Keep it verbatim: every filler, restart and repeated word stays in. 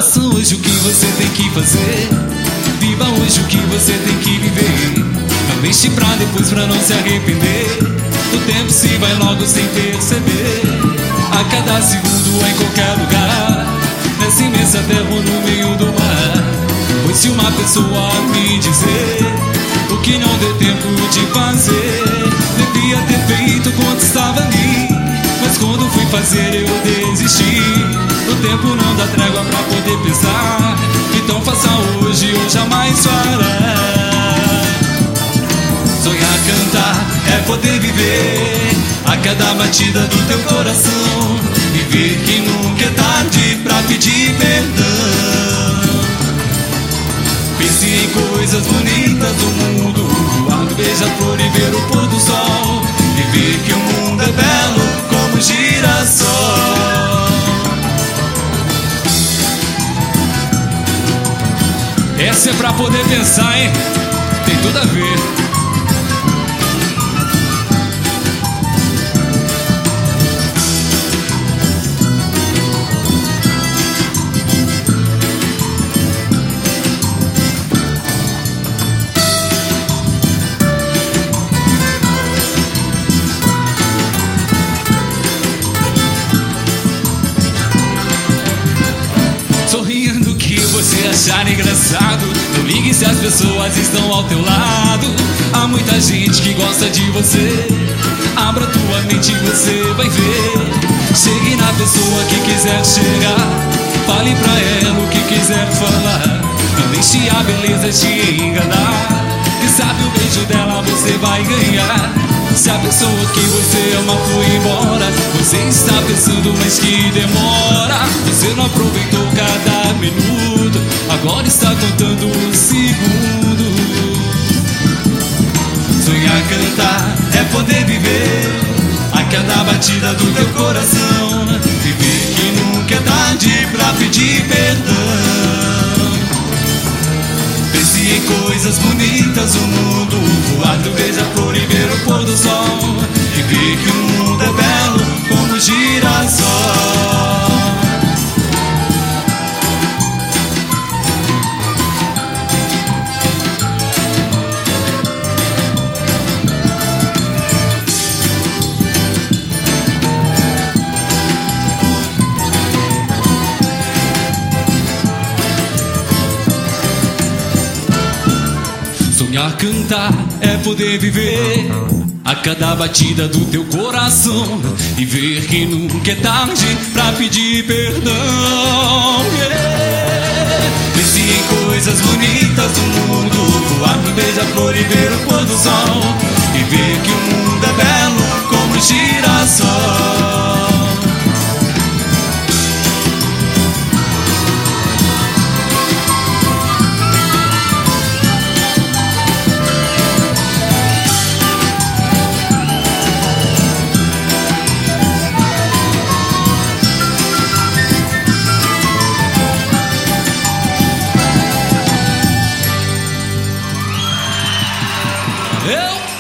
Faça hoje o que você tem que fazer. Viva hoje o que você tem que viver. Não deixe pra depois pra não se arrepender. O tempo se vai logo sem perceber. A cada segundo em qualquer lugar, nessa imensa terra no meio do mar. Pois se uma pessoa me dizer o que não deu tempo de fazer, devia ter feito quando estava ali, mas quando fui fazer eu desisti. O tempo não dá trégua pra poder pensar, então faça hoje ou jamais fará. Sonhar, cantar é poder viver a cada batida do teu coração e ver que nunca é tarde pra pedir perdão. Pense em coisas bonitas do mundo, voar do beija-flor e ver o pôr do sol, e ver que o mundo é belo como um girassol. Essa é pra poder pensar, hein? Tem tudo a ver. Sorrindo que você achar engraçado, não ligue se as pessoas estão ao teu lado. Há muita gente que gosta de você, abra tua mente e você vai ver. Chegue na pessoa que quiser chegar, fale pra ela o que quiser falar. Não deixe a beleza te enganar, que sabe o beijo dela você vai ganhar. Se a pessoa que você ama foi embora, você está pensando, mas que demora. Você não aproveitou cada minuto, agora está contando os segundos. Sonhar, cantar é poder viver a cada batida do teu coração, viver que nunca é tarde pra pedir perdão. Pense em coisas bonitas do mundo, voar do beija-flor e ver o pôr do sol, e ver que o mundo é belo como um girassol. Sonhar, cantar é poder viver a cada batida do teu coração e ver que nunca é tarde pra pedir perdão. Yeah. Pense em coisas bonitas do mundo, voar pro beija-flor e ver o pôr do sol, e ver que o mundo é belo como um girassol. Eu